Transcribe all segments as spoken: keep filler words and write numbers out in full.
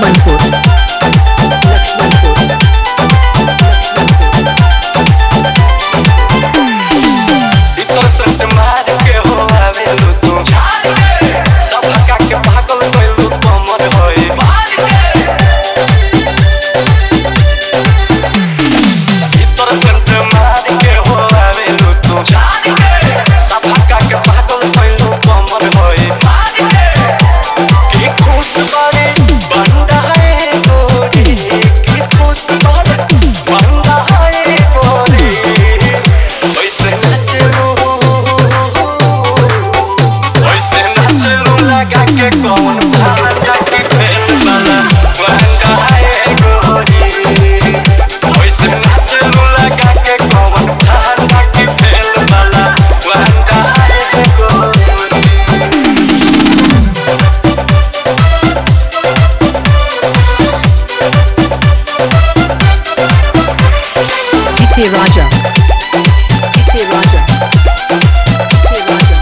लक्ष्मणपुर लक्ष्मणपुर इतो संत मार के हो आवेलु तू सब लगा के पागल कइलु कमर होई इतो संत मार के हो आवेलु तू सब लगा के पागल कइलु कमर होई की खुश बारे बंदा है गोरी की खुश बारे बंदा है गोरी वैसे नाचलू वैसे नाचलू लगा के कौन भागा के फेल वाला बंदा है गोरी वैसे नाचलू लगा के कौन भागा के फेल वाला बंदा है गोरी डीके राजा डीके राजा डीके राजा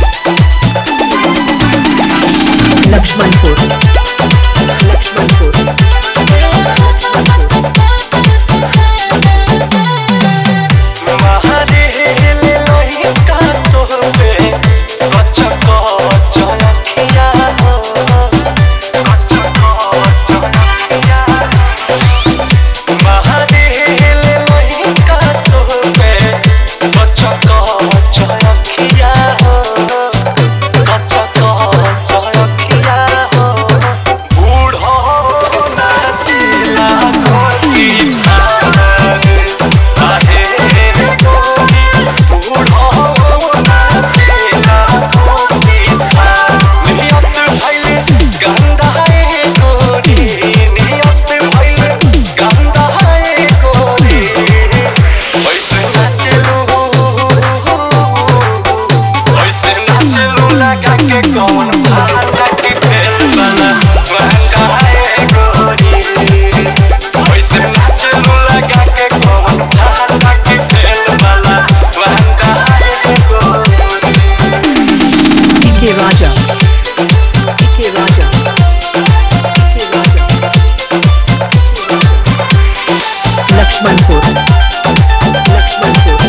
लक्ष्मणपुर लक्ष्मणपुर लक्ष्मणपुर महारे हेले लोही का तोहपे कच्चा कच्चा अखिया हो कच्चा कच्चा अखिया महारे हेले लोही का तोहपे कच्चा कच्चा अखिया हो कच्चा कच्चा अखिया हो बूढ़ो नाचिला कोई सारे आहे गोरी बूढ़ो नाचिला कोई सारे नियत भइले गंदा है गोरी नियत भइले गंदा है गोरी वैसे नाचलू वैसे नाचलू लगा के कौन भागा के फेल वाला बंदा है गोरी वैसे नाचलू लगा के कौन भागा के फेल वाला बंदा है गोरी डीके राजा डीके राजा डीके राजा लक्ष्मणपुर लक्ष्मणपुर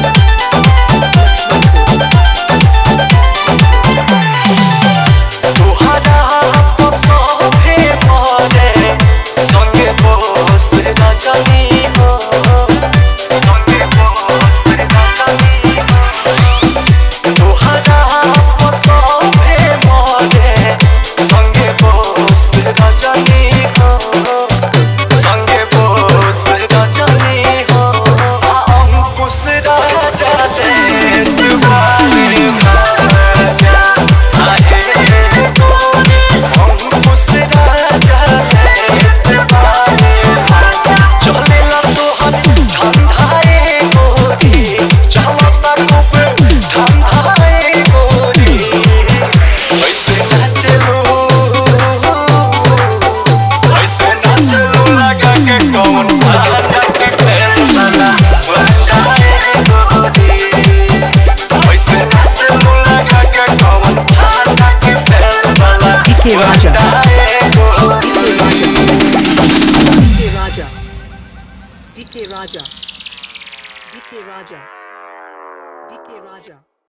तुहरा तो सोभे मोरे संगे बोस रजनी हो संगे बोस रजनी हो तुहरा तो सोभे मोरे संगे बोस रजनी हो संगे बोस रजनी हो आ अंकुश राजा ले तुम्हारे राजा आहे गोरी अंकुश राजा ले तुम्हारे राजा चलेला तोहर धंधाए गोरी चलता खूब धंधाए गोरी वैसे नाचलू वैसे नाचलू लगा के कौन भागा के फेल वाला बंदा है गोरी वैसे नाचलू लगा के कौन भागा के फेल वाला डीके राजा बंदा है गोरी डीके राजा डीके राजा डीके राजा डीके राजा